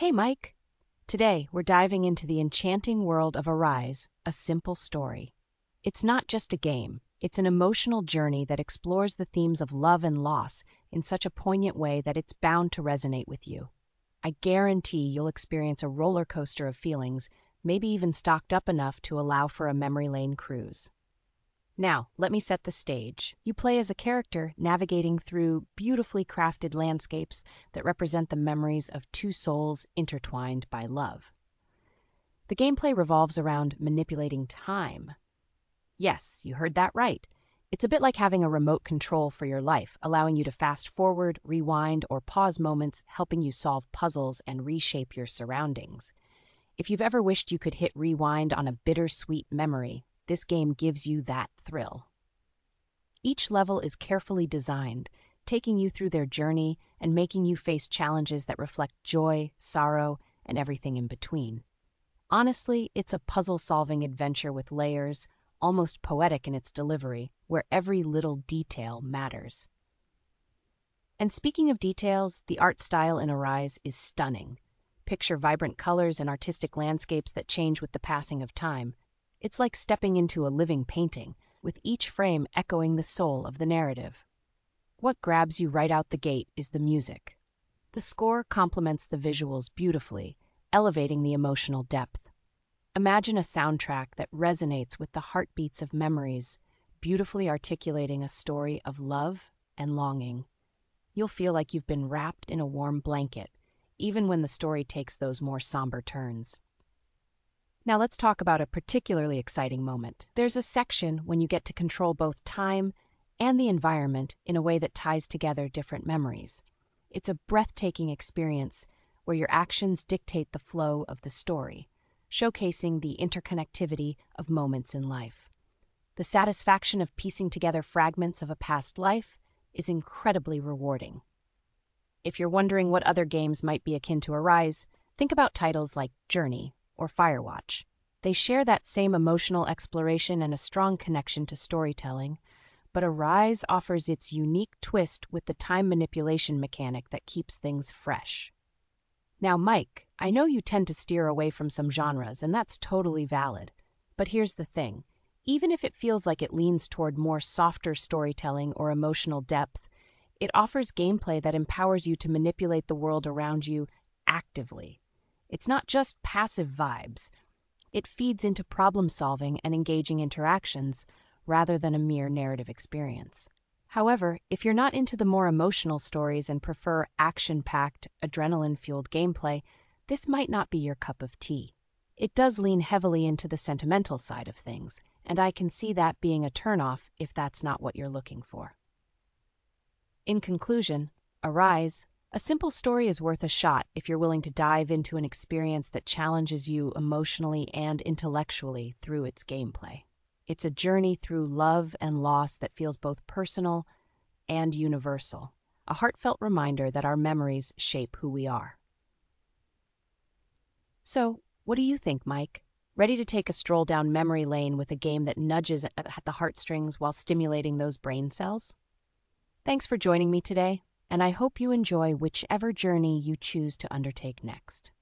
Hey, Mike. Today, we're diving into the enchanting world of Arise, a simple story. It's not just a game, it's an emotional journey that explores the themes of love and loss in such a poignant way that it's bound to resonate with you. I guarantee you'll experience a roller coaster of feelings, maybe even stocked up enough to allow for a memory lane cruise. Now, let me set the stage. You play as a character navigating through beautifully crafted landscapes that represent the memories of two souls intertwined by love. The gameplay revolves around manipulating time. Yes, you heard that right. It's a bit like having a remote control for your life, allowing you to fast forward, rewind, or pause moments, helping you solve puzzles and reshape your surroundings. If you've ever wished you could hit rewind on a bittersweet memory, this game gives you that thrill. Each level is carefully designed, taking you through their journey and making you face challenges that reflect joy, sorrow, and everything in between. Honestly, it's a puzzle-solving adventure with layers, almost poetic in its delivery, where every little detail matters. And speaking of details, the art style in Arise is stunning. Picture vibrant colors and artistic landscapes that change with the passing of time. It's like stepping into a living painting, with each frame echoing the soul of the narrative. What grabs you right out the gate is the music. The score complements the visuals beautifully, elevating the emotional depth. Imagine a soundtrack that resonates with the heartbeats of memories, beautifully articulating a story of love and longing. You'll feel like you've been wrapped in a warm blanket, even when the story takes those more somber turns. Now let's talk about a particularly exciting moment. There's a section when you get to control both time and the environment in a way that ties together different memories. It's a breathtaking experience where your actions dictate the flow of the story, showcasing the interconnectivity of moments in life. The satisfaction of piecing together fragments of a past life is incredibly rewarding. If you're wondering what other games might be akin to Arise, think about titles like Journey or Firewatch. They share that same emotional exploration and a strong connection to storytelling, but Arise offers its unique twist with the time manipulation mechanic that keeps things fresh. Now, Mike, I know you tend to steer away from some genres, and that's totally valid. But here's the thing. Even if it feels like it leans toward more softer storytelling or emotional depth, it offers gameplay that empowers you to manipulate the world around you actively. It's not just passive vibes. It feeds into problem-solving and engaging interactions rather than a mere narrative experience. However, if you're not into the more emotional stories and prefer action-packed, adrenaline-fueled gameplay, this might not be your cup of tea. It does lean heavily into the sentimental side of things, and I can see that being a turnoff if that's not what you're looking for. In conclusion, Arise, a simple story is worth a shot if you're willing to dive into an experience that challenges you emotionally and intellectually through its gameplay. It's a journey through love and loss that feels both personal and universal, a heartfelt reminder that our memories shape who we are. So, what do you think, Mike? Ready to take a stroll down memory lane with a game that nudges at the heartstrings while stimulating those brain cells? Thanks for joining me today, and I hope you enjoy whichever journey you choose to undertake next.